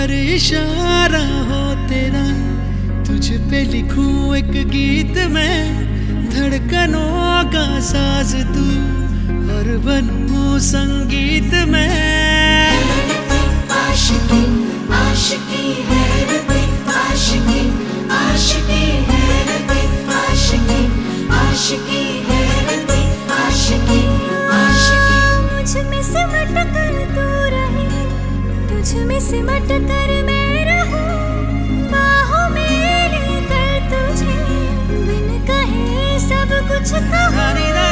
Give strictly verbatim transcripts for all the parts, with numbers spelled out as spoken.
हर इशारा हो तेरा, तुझ पे लिखूं एक गीत मैं, धड़कनों का साज तू और बनूं संगीत मैं। आशिकी आशिकी हैरते आशिकी आशिकी हैरते आशिकी आशिकी हैरते आशिकी आशिकी। मुझ में सिमट कर तू रहे, तुझ में सिमट कर मैं रहूं, बाहों में लेकर तुझे बिन कहे सब कुछ कहूं।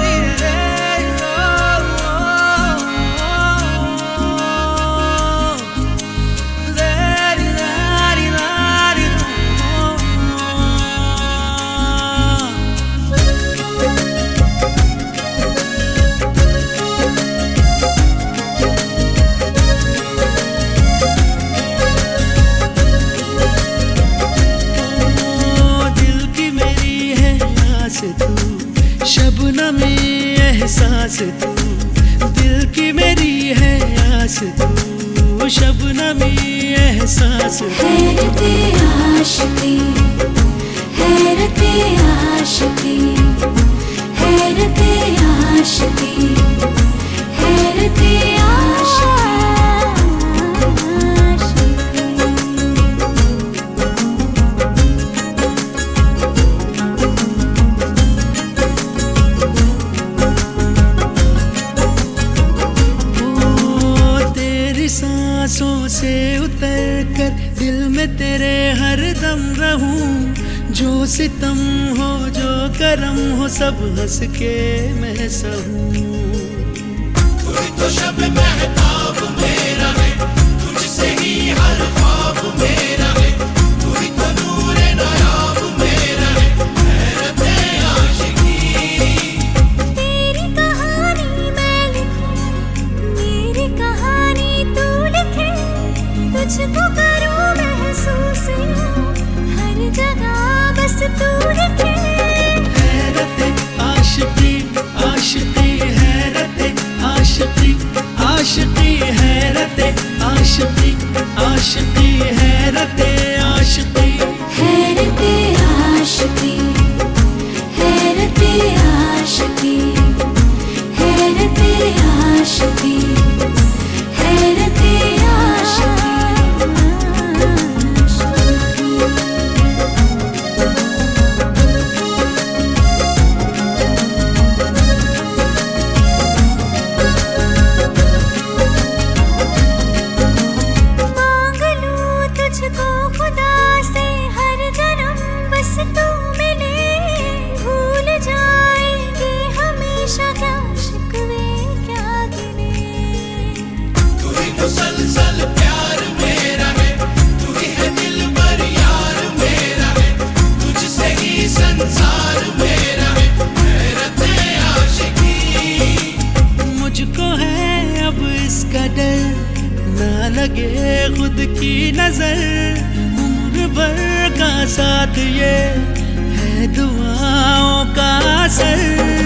शबनमी एहसास तू, दिल की मेरी है आस तू, शबनमी एहसास तू। हैरते आशिकी हैरते आशिकी हैरते आशिकी हैरते आशिकी। सांसों से उतर कर दिल में तेरे हर दम रहूं, जो सितम हो जो करम हो सब हंस के मैं सहूं। तू तो शब महताब मेरा है, तुझसे ही हर ख्वाब मेरा है, तू ही तो नूरे नायाब मेरा है, हैरते आशिकी। तेरी कहानी मैं लिखूं, मेरी कहानी तू लिखे, तुझको करूं महसूस हर जगह बस तू लिखे। हैरते आशिकी आशिकी हैरते आशिकी आशिकी हैरते आशिकी आशिकी हैरते आशिकी। हैरते आशिकी हैरते आशिकी हैरते आशिकी हैरते आशिकी। मांग लूं तुझको खुदा से हर जन्म बस तू मिले, भूल जाएंगे हमेशा क्या शिकवे क्या गिले। तू ही मुसलसल प्यार मेरा है, तू ही है दिल पर यार मेरा है, तुझसे ही संसार मेरा है, हैरते आशिकी। मुझको है अब इसका डर, ना लगे खुद की नजर, उम्र भर का साथ ये है दुआओं का असर।